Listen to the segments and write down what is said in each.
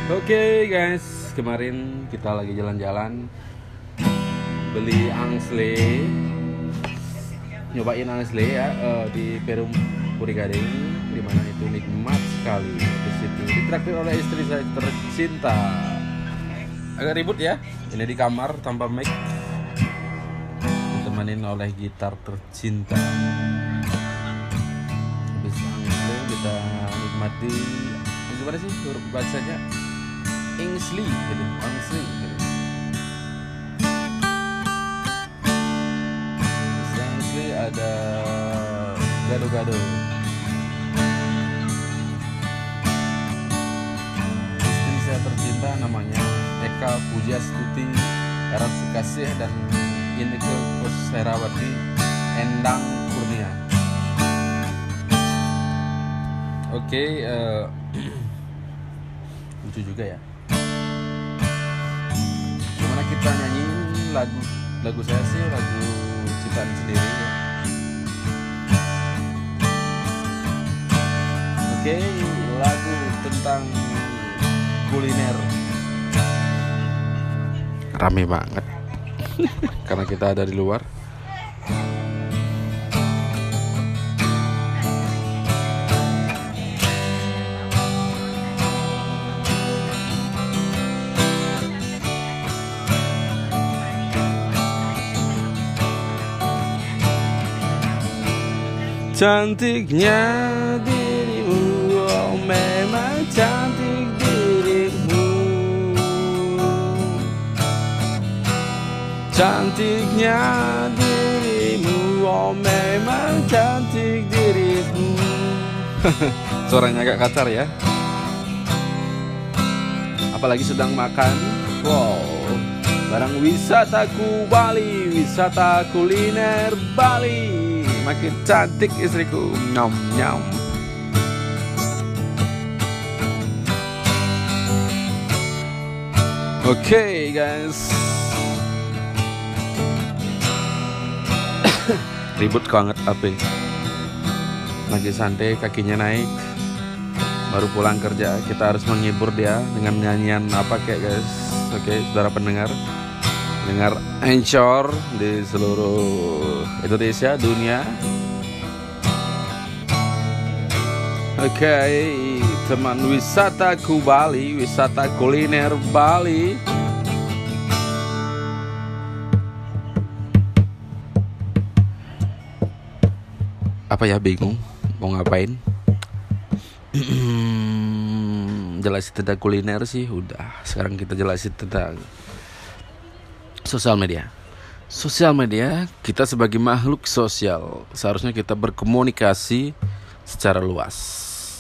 Oke guys, kemarin kita lagi jalan-jalan beli angsle, nyobain angsle ya di Perum Puri Gading, dimana itu nikmat sekali. Di situ ditraktir oleh istri saya tercinta. Agak ribut ya, ini di kamar tanpa mic, ditemanin oleh gitar tercinta. Habis angsle kita nikmati, gimana sih huruf bahasanya? Ingsli gitu, angsli gitu. Angsli ada gado-gado. Istri saya tercinta namanya Eka Pujastuti Era Sukasih dan Inneke Kusherawati Endang Kurnia. Oke, lucu juga ya. Gimana kita nyanyiin lagu saya sih, lagu ciptaan sendiri ya. Oke, lagu tentang kuliner. Rame banget karena kita ada di luar. Cantiknya dirimu, oh memang cantik dirimu. Cantiknya dirimu, oh memang cantik dirimu. Suaranya agak kasar ya. Apalagi sedang makan. Wow, barang wisataku Bali, wisata kuliner Bali. Makin cantik istriku, nyam nyam. Oke guys, ribut banget apa? Lagi santai, kakinya naik, baru pulang kerja. Kita harus menghibur dia dengan nyanyian apa kayak guys. Oke, saudara pendengar, dengar Anchor di seluruh Indonesia, dunia. Oke, teman wisataku Bali, wisata kuliner Bali. Apa ya, bingung mau ngapain? Jelasin tentang kuliner sih udah. Sekarang kita jelasin tentang sosial media. Sosial media, kita sebagai makhluk sosial seharusnya kita berkomunikasi secara luas.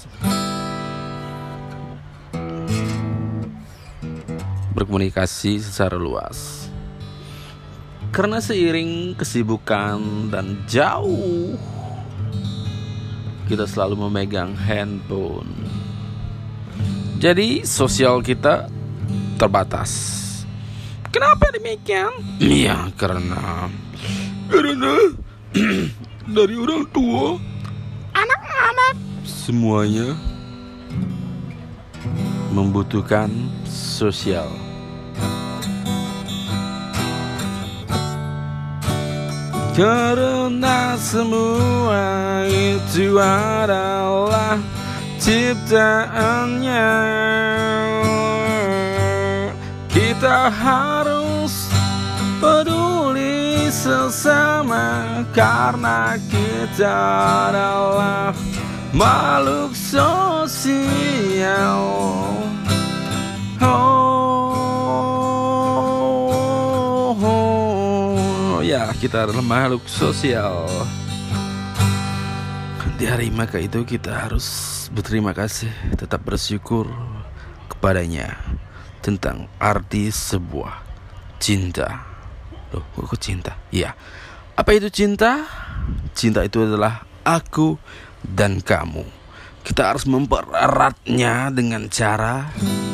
Berkomunikasi secara luas. Karena seiring kesibukan dan jauh, kita selalu memegang handphone. Jadi sosial kita terbatas. Kenapa demikian? Ya karena dari orang tua, anak-anak, semuanya membutuhkan sosial. Karena semua itu adalah ciptaannya, kita harus peduli sesama karena kita adalah makhluk sosial. Ya, kita adalah makhluk sosial. Di hari maka itu kita harus berterima kasih, tetap bersyukur kepadanya tentang arti sebuah cinta. Loh, kok cinta? Iya. Apa itu cinta? Cinta itu adalah aku dan kamu. Kita harus mempereratnya dengan cara,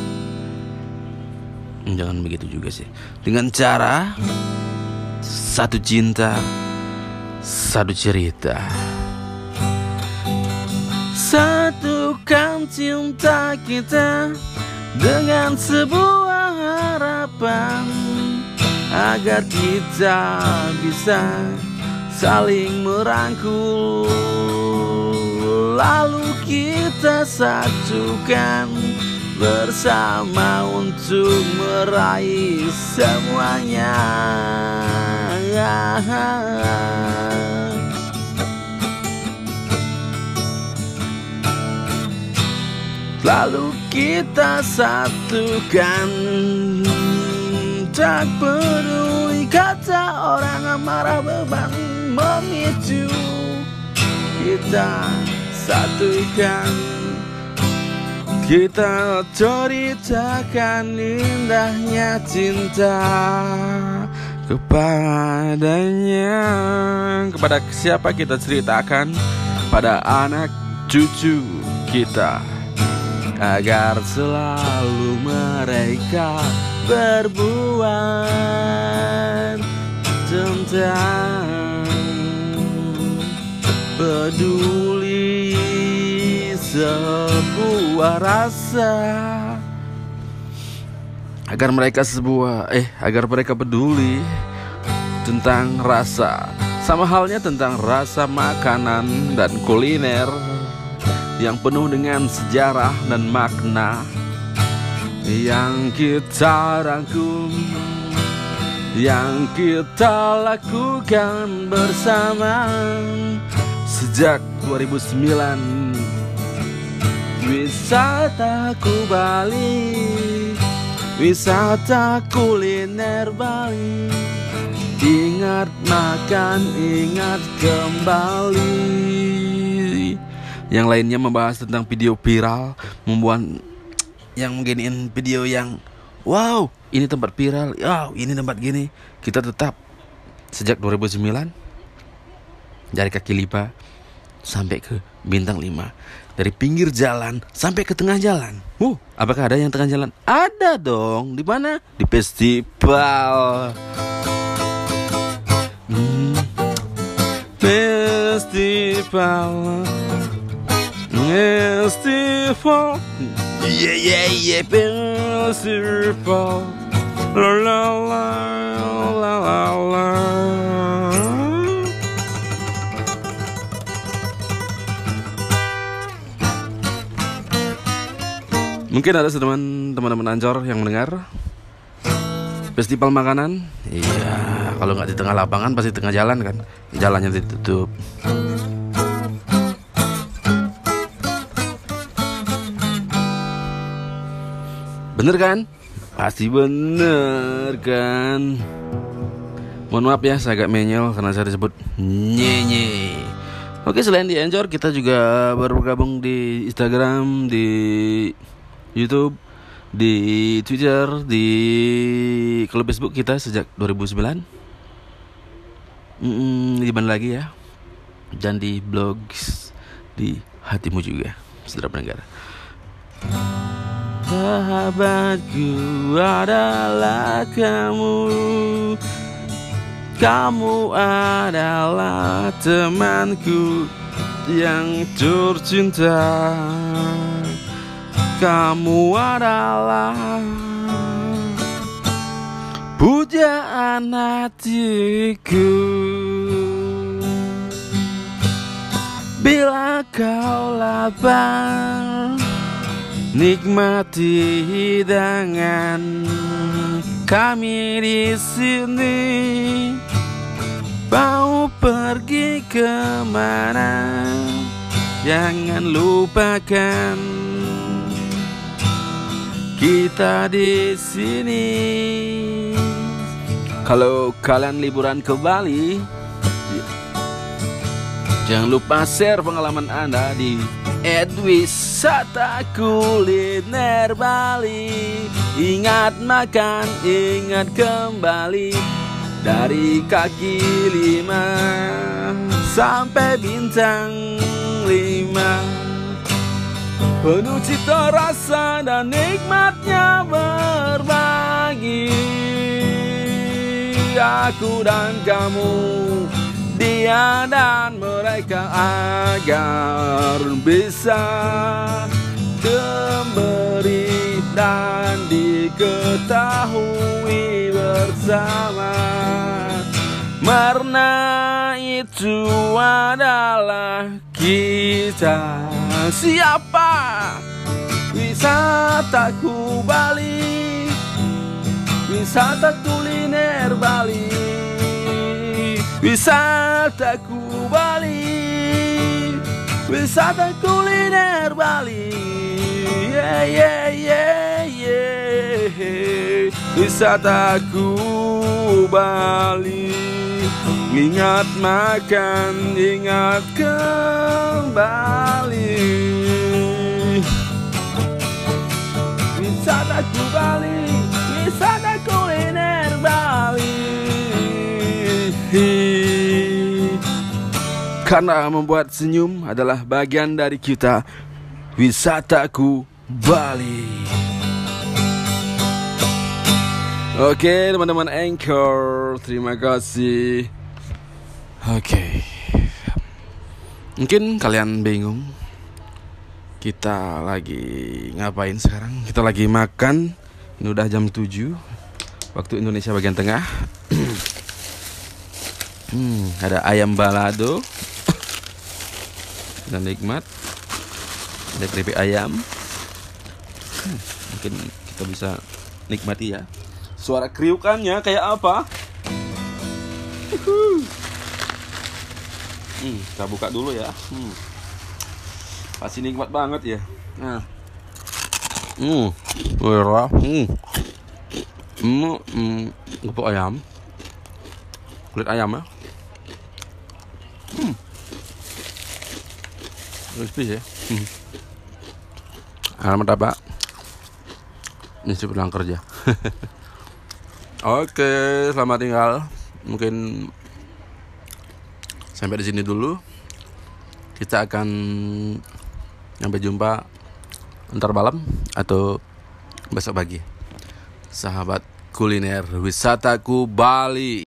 jangan begitu juga sih. Dengan cara satu cinta, satu cerita. Satu satukan cinta kita dengan sebuah harapan agar kita bisa saling merangkul. Lalu kita satukan bersama untuk meraih semuanya. Lalu kita satukan, tak peduli kata orang amarah beban memicu. Kita satukan, kita ceritakan indahnya cinta kepadanya. Kepada siapa kita ceritakan? Pada anak cucu kita, agar selalu mereka berbuat tentang peduli sebuah rasa, agar mereka peduli tentang rasa. Sama halnya tentang rasa makanan dan kuliner yang penuh dengan sejarah dan makna yang kita rangkum, yang kita lakukan bersama sejak 2009. Wisataku Bali, wisata kuliner Bali. Ingat makan, ingat kembali. Yang lainnya membahas tentang video viral, membuat yang mengginiin video yang wow, ini tempat viral, wow, ini tempat gini. Kita tetap sejak 2009 dari kaki lima sampai ke bintang 5, dari pinggir jalan sampai ke tengah jalan. Apakah ada yang tengah jalan? Ada dong. Di mana? Di festival. Festival. Festival. Yeah, festival. La la la la la la. Mungkin ada teman-teman Ancor yang mendengar festival makanan. Iya, kalau nggak di tengah lapangan pasti tengah jalan kan, jalannya ditutup. Bener kan? Pasti bener kan? Mohon maaf ya, saya agak menyel karena saya disebut nyenye. Oke, selain di Anchor, kita juga baru bergabung di Instagram, di YouTube, di Twitter, di klub Facebook kita sejak 2009. Di mana lagi ya? Dan di blog di hatimu juga, saudara pendengar. Sahabatku adalah kamu, kamu adalah temanku yang tercinta, kamu adalah pujaan hatiku. Bila kau lapar, nikmati hidangan kami di sini. Mau pergi kemana? Jangan lupakan kita di sini. Kalau kalian liburan ke Bali, jangan lupa share pengalaman Anda di @wisata kuliner Bali. Ingat makan, ingat kembali. Dari kaki 5 sampai bintang 5, penuh cita rasa dan nikmatnya berbagi. Aku dan kamu, dia dan mereka. mereka agar bisa memberi dan diketahui bersama. Warna itu adalah kita. Siapa? Wisataku Bali, wisata kuliner Bali, wisataku Bali, wisata kuliner Bali. Yeah, yeah, yeah, yeah. Wisataku Bali. Ingat makan, ingat kembali. Wisataku Bali, wisata kuliner Bali. Karena membuat senyum adalah bagian dari kita. Wisataku Bali. Oke teman-teman Anchor, terima kasih. Oke, mungkin kalian bingung kita lagi ngapain sekarang. Kita lagi makan. Ini udah jam 7 waktu Indonesia bagian tengah. Ada ayam balado dan nikmat. Ada keripik ayam. Mungkin kita bisa nikmati ya. Suara kriukannya kayak apa? Kita buka dulu ya. Pasti nikmat banget ya. Nah. Merah. Gepuk ayam. Kulit ayam ya. Crispy ya. Alamat apa? Mesti pulang kerja. Oke, selamat tinggal. Mungkin sampai di sini dulu. Kita akan sampai jumpa ntar malam atau besok pagi. Sahabat kuliner wisataku Bali.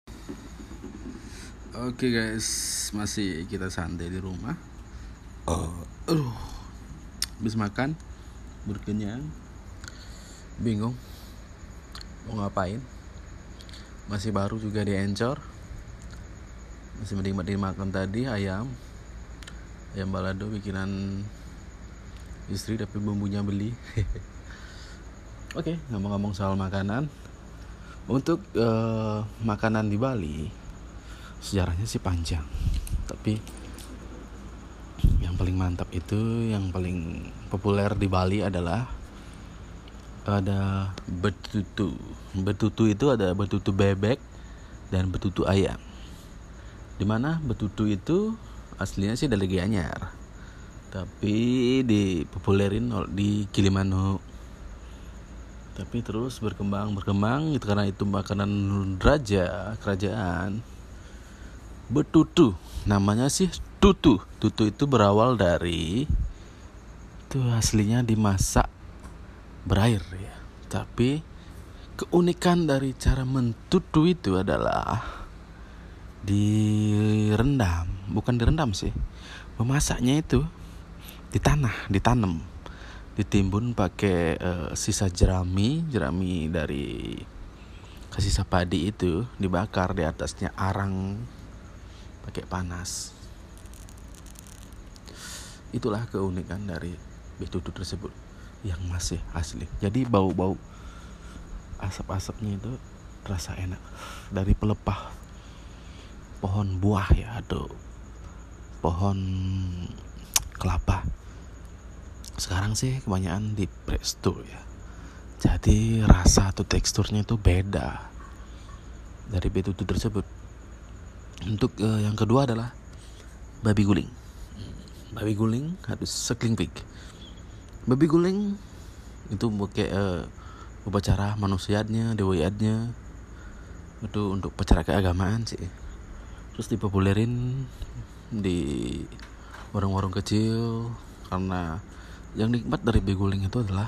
Oke guys, masih kita santai di rumah. Habis makan, berkenyang, bingung mau ngapain. Masih baru juga di Anchor. Masih menikmati makan tadi ayam balado bikinan istri tapi bumbunya beli. Oke, ngomong-ngomong soal makanan, untuk makanan di Bali sejarahnya sih panjang, tapi yang paling mantap itu, yang paling populer di Bali adalah ada betutu. Betutu itu ada betutu bebek dan betutu ayam. Dimana betutu itu aslinya sih dari Gianyar, tapi dipopulerin di Gilimanuk. Tapi terus berkembang itu karena itu makanan raja kerajaan. Betutu namanya sih tutu. Tutu itu berawal dari itu aslinya dimasak berair ya. Tapi keunikan dari cara mentutu itu adalah bukan direndam sih, memasaknya itu di tanah, ditanam, ditimbun pakai sisa jerami dari sisa padi itu, dibakar, di atasnya arang pakai panas. Itulah keunikan dari betutu tersebut yang masih asli. Jadi bau asap-asapnya itu terasa enak dari pelepah pohon buah ya, atau pohon kelapa. Sekarang sih kebanyakan di presto ya. Jadi rasa atau teksturnya itu beda dari betutu tersebut. Untuk yang kedua adalah babi guling. Babi guling harus sekelingpik. Babi guling itu pakai upacara manusiaatnya, dewayatnya itu untuk upacara keagamaan sih. Terus dipopulerin di warung-warung kecil karena yang nikmat dari babi guling itu adalah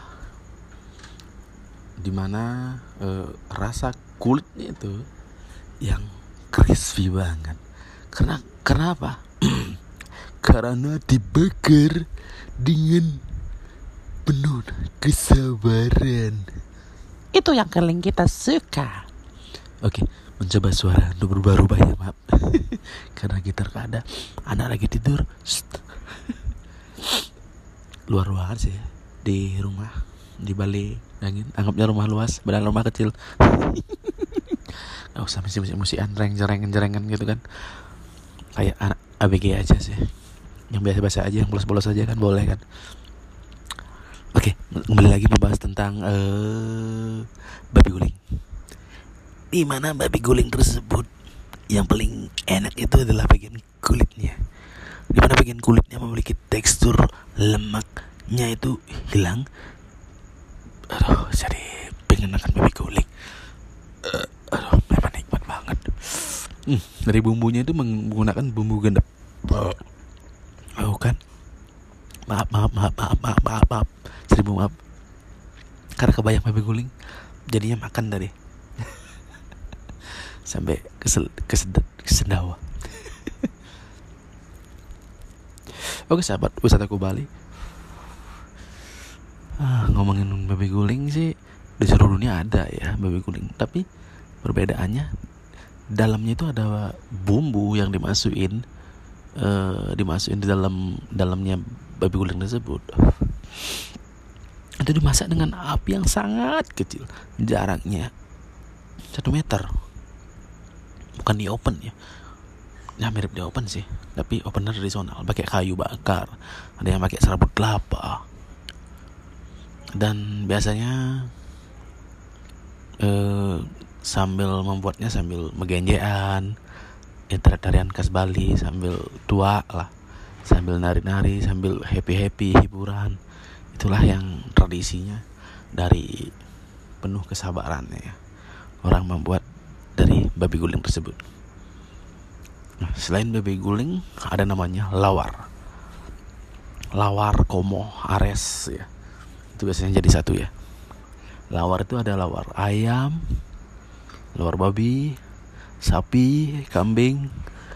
dimana rasa kulitnya itu yang crispy banget. Karena apa? karena dibakar dengan penuh kesabaran. Itu yang paling kita suka. Oke, mencoba suara untuk berubah-ubah ya, maaf. Karena gitar gak ada, anak lagi tidur. Luar ruangan sih, di rumah, di Bali angin. Anggapnya rumah luas, padahal rumah kecil. Gak usah musik-musikan, jerengan gitu kan. Kayak anak ABG aja sih, yang biasa-biasa aja, yang polos-polos aja kan boleh kan. Oke, kembali lagi membahas tentang babi guling. Di mana babi guling tersebut yang paling enak itu adalah bagian kulitnya. Di mana bagian kulitnya memiliki tekstur lemaknya itu hilang. Aduh, jadi pengen makan babi guling. Aduh, memang nikmat banget. Dari bumbunya itu menggunakan bumbu gendap. Oh kan? Maaf. Seribu maaf. Karena kebayang babi guling, jadinya makan tadi. Sampai kesendawa. Oke sahabat wisataku Bali. Ngomongin babi guling sih, di seluruh dunia ada ya babi guling. Tapi perbedaannya, dalamnya itu ada bumbu yang dimasukin di dalamnya babi guling tersebut. Itu dimasak dengan api yang sangat kecil, jaraknya 1 meter. Bukan di open ya, mirip di open sih, tapi open tradisional, pakai kayu bakar, ada yang pakai serabut kelapa. Dan biasanya sambil membuatnya sambil megenjean, tarian khas Bali, sambil tua lah, sambil nari-nari, sambil happy hiburan. Itulah yang tradisinya dari penuh kesabarannya ya, orang membuat dari babi guling tersebut. Nah, selain babi guling ada namanya lawar, komo, ares ya. Itu biasanya jadi satu ya. Lawar itu ada lawar ayam, lawar babi, sapi, kambing,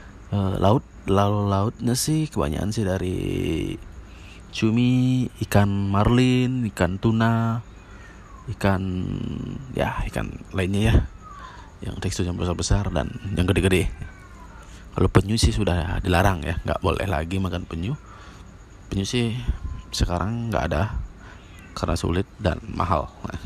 lautnya sih kebanyakan sih dari cumi, ikan marlin, ikan tuna, ikan lainnya ya, yang teksturnya besar-besar dan yang gede-gede. Kalau penyu sih sudah dilarang ya, nggak boleh lagi makan penyu. Penyu sih sekarang nggak ada karena sulit dan mahal,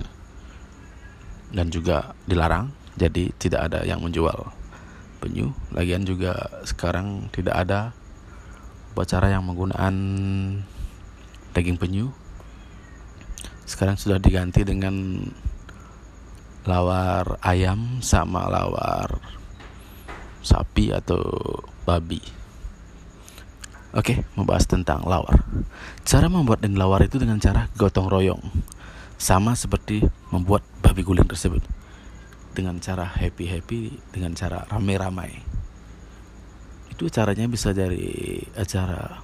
dan juga dilarang, jadi tidak ada yang menjual penyu. Lagian juga sekarang tidak ada upacara yang menggunakan daging penyu. Sekarang sudah diganti dengan lawar ayam sama lawar sapi atau babi. Oke, membahas tentang lawar. Cara membuat lawar itu dengan cara gotong royong, sama seperti membuat babi guling tersebut, dengan cara happy, dengan cara ramai-ramai. Itu caranya bisa dari acara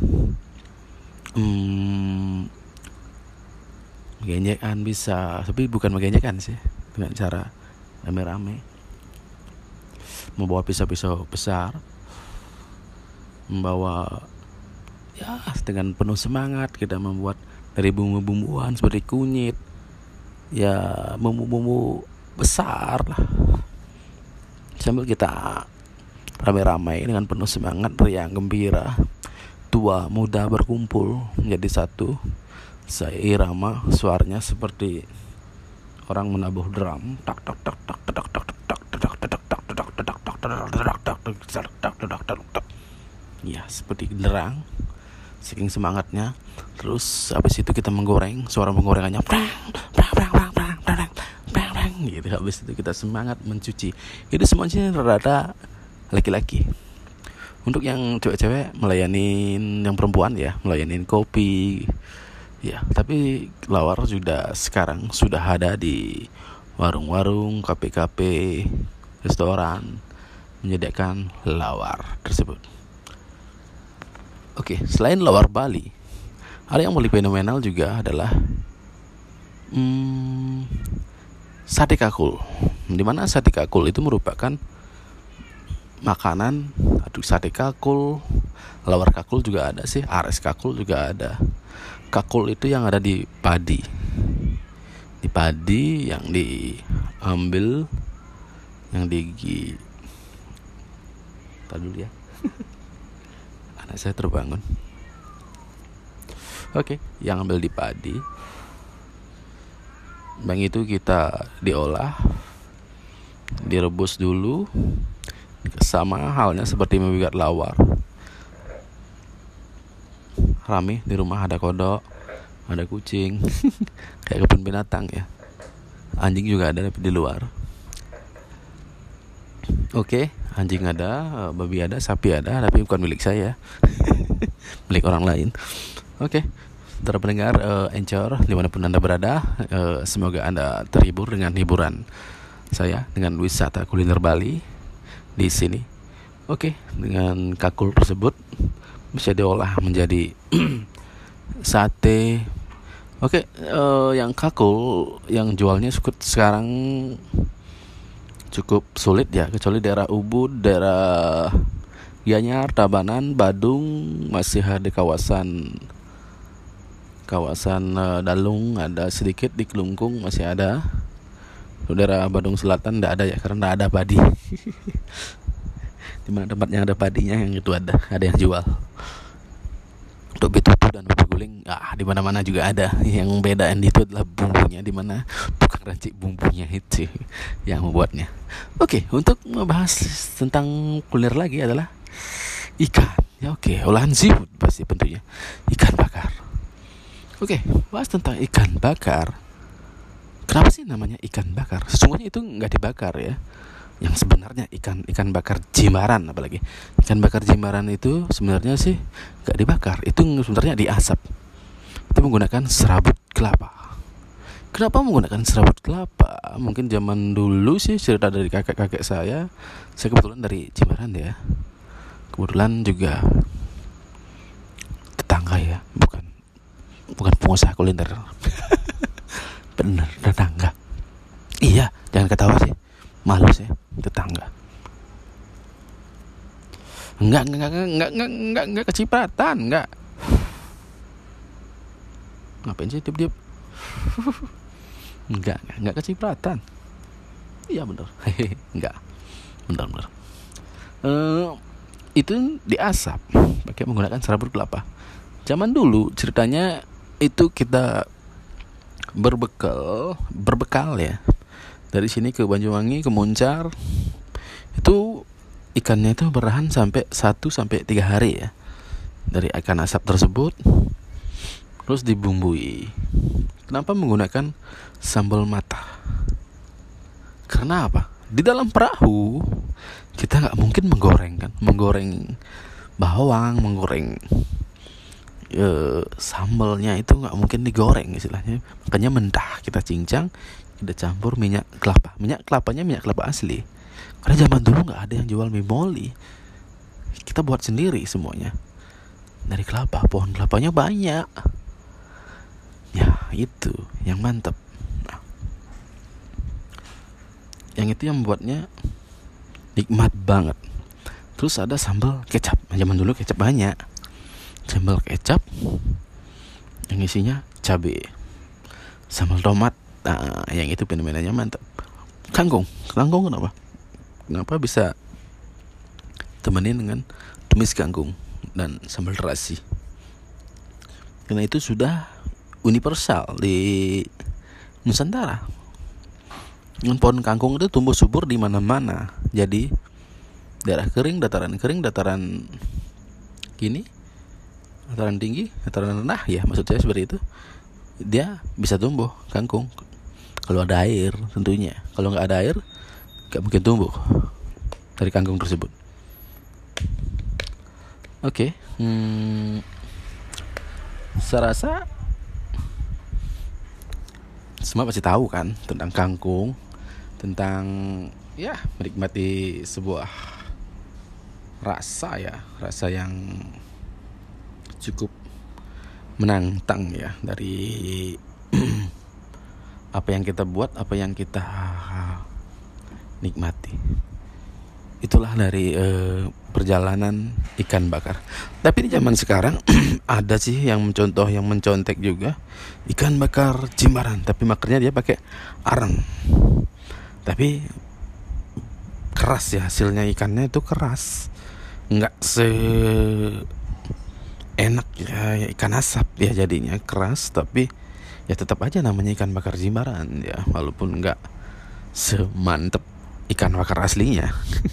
menggenyekan bisa, tapi bukan menggenyekan sih, dengan cara rame-rame, membawa pisau-pisau besar, membawa ya dengan penuh semangat kita membuat dari bumbu-bumbuan seperti kunyit, ya bumbu-bumbu besar lah, sambil kita ramai-ramai dengan penuh semangat, riang gembira, tua muda berkumpul menjadi satu. Seirama suaranya seperti orang menabuh drum, tak tak tak tak tak tak tak tak tak tak tak tak tak. Ya, seperti genderang, saking semangatnya. Terus habis itu kita menggoreng, suara penggorengannya gitu. Habis itu kita semangat mencuci. Itu semuanya rata-rata laki-laki. Untuk yang cewek-cewek melayanin yang perempuan ya, melayanin kopi ya. Tapi lawar juga sekarang sudah ada di warung-warung, kafe-kafe, restoran menyediakan lawar tersebut. Oke, selain lawar Bali, ada yang paling fenomenal juga adalah sate kakul. Di mana sate kakul itu merupakan makanan, sate kakul Lawar kakul juga ada sih, ares kakul juga ada. Kakul itu yang ada di padi. Di padi yang diambil, yang Tadi dulu ya. Anak saya terbangun. Oke, yang ambil di padi. Bang itu kita diolah, direbus dulu. Sama halnya seperti membuat lawar. Rame di rumah, ada kodok, ada kucing. Kayak kebun binatang ya. Anjing juga ada tapi di luar. Oke, anjing ada, babi ada, sapi ada, tapi bukan milik saya. Milik orang lain. Oke, saudara pendengar Anchor dimanapun Anda berada, semoga Anda terhibur dengan hiburan saya, dengan wisata kuliner Bali di sini. Oke, dengan kakul tersebut bisa diolah menjadi sate. Oke, yang kakul yang jualnya sekarang cukup sulit ya, kecuali daerah Ubud, daerah Gianyar, Tabanan, Badung, masih ada kawasan Dalung ada sedikit, di Kelungkung masih ada. Daerah Badung Selatan tidak ada ya, karena tidak ada padi. Di mana tempat yang ada padinya yang itu ada yang jual. Untuk betutu dan ubi guling, di mana-mana juga ada. Yang bedaan itu adalah bumbunya, di mana tukang rancik bumbunya itu yang membuatnya. Oke, untuk membahas tentang kuliner lagi adalah ikan. Ya oke, olahan seafood pasti tentunya. Ikan bakar. Oke, bahas tentang ikan bakar. Kenapa sih namanya ikan bakar? Sesungguhnya itu nggak dibakar ya. Yang sebenarnya ikan bakar Jimbaran, apalagi ikan bakar Jimbaran itu sebenarnya sih nggak dibakar, itu sebenarnya diasap. Itu menggunakan serabut kelapa. Kenapa menggunakan serabut kelapa? Mungkin zaman dulu sih, cerita dari kakek-kakek saya kebetulan dari Jimbaran ya. Kebetulan juga tetangga ya, bukan pengusaha kuliner. Bener, tetangga. Iya, jangan ketawa sih. Malu sih, tetangga. Enggak kecipratan, enggak. Ngapain sih diep-diep? Enggak kecipratan. Iya bener. Enggak. Bener. Itu diasap pakai menggunakan serabut kelapa. Zaman dulu ceritanya itu kita berbekal ya. Dari sini ke Banyuwangi, ke Muncar, itu ikannya itu bertahan sampai 1-3 hari ya. Dari ikan asap tersebut terus dibumbui. Kenapa menggunakan sambal mata? Karena apa? Di dalam perahu kita nggak mungkin menggoreng bawang, menggoreng sambalnya itu nggak mungkin digoreng istilahnya. Makanya mentah kita cincang, kita campur minyak kelapanya minyak kelapa asli. Karena zaman dulu nggak ada yang jual mimoli, kita buat sendiri semuanya dari kelapa. Pohon kelapanya banyak ya, itu yang mantap. Yang itu yang membuatnya nikmat banget. Terus ada sambal kecap. Zaman dulu kecap banyak, sambal kecap yang isinya cabai, sambal tomat. Yang itu fenomenanya mantap. Kangkung kenapa bisa temenin dengan tumis kangkung dan sambal terasi? Karena itu sudah universal di Nusantara. Pohon kangkung itu tumbuh subur di mana-mana. Jadi daerah kering, dataran gini, dataran tinggi, dataran rendah ya, maksud saya seperti itu. Dia bisa tumbuh kangkung kalau ada air tentunya. Kalau nggak ada air, nggak mungkin tumbuh dari kangkung tersebut. Oke, saya rasa semua pasti tahu kan tentang kangkung, tentang ya menikmati sebuah rasa yang cukup menantang ya, dari apa yang kita buat, apa yang kita nikmati. itulah dari perjalanan ikan bakar. Tapi di zaman sekarang ada sih yang mencontek juga ikan bakar Jimbaran, tapi makernya dia pakai arang. Tapi keras ya, hasilnya ikannya itu keras, nggak enak ya ikan asap ya, jadinya keras. Tapi ya tetap aja namanya ikan bakar Jimbaran ya, walaupun nggak semantep ikan bakar aslinya.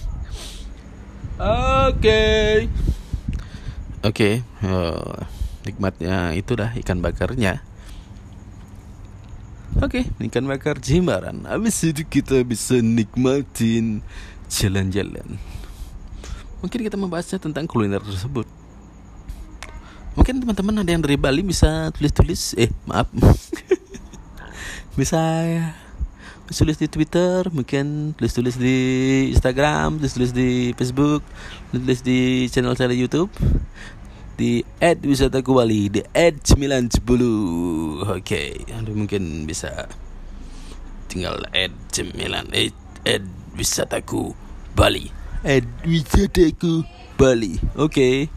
Oke, nikmatnya itu dah ikan bakarnya. Oke, ikan bakar Jimbaran. Habis itu kita bisa nikmatin jalan-jalan. Mungkin kita membahasnya tentang kuliner tersebut. Mungkin teman-teman ada yang dari Bali bisa tulis-tulis. Maaf. Bisa tulis di Twitter, mungkin tulis di Instagram, tulis di Facebook, tulis di channel saya di YouTube, di @wisataku Bali, di @910. Oke, mungkin bisa tinggal @wisataku Bali, @wisataku Bali. Oke.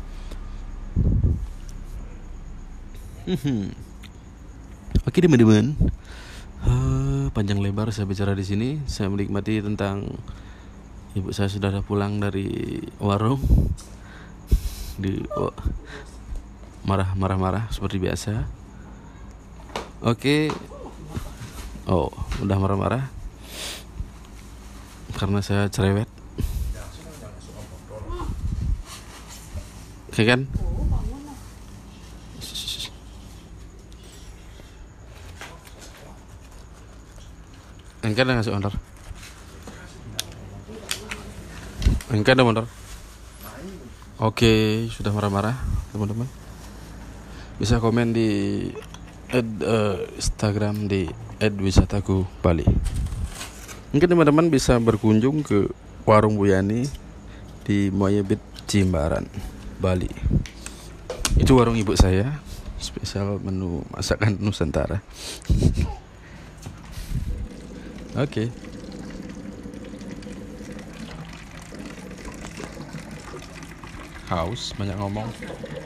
Oke teman-teman, panjang lebar saya bicara di sini. Saya menikmati tentang ibu saya sudah pulang dari warung, marah seperti biasa. Oke. Udah marah-marah karena saya cerewet. Oke kan? Engkau ada ngasih order? Engkau ada order? Oke, sudah marah-marah teman-teman. Bisa komen di Instagram di @wisataku Bali. Mungkin teman-teman bisa berkunjung ke warung Bu Yani di Moyebit Jimbaran, Bali. Itu warung ibu saya, spesial menu masakan Nusantara. Oke. Haus, banyak ngomong.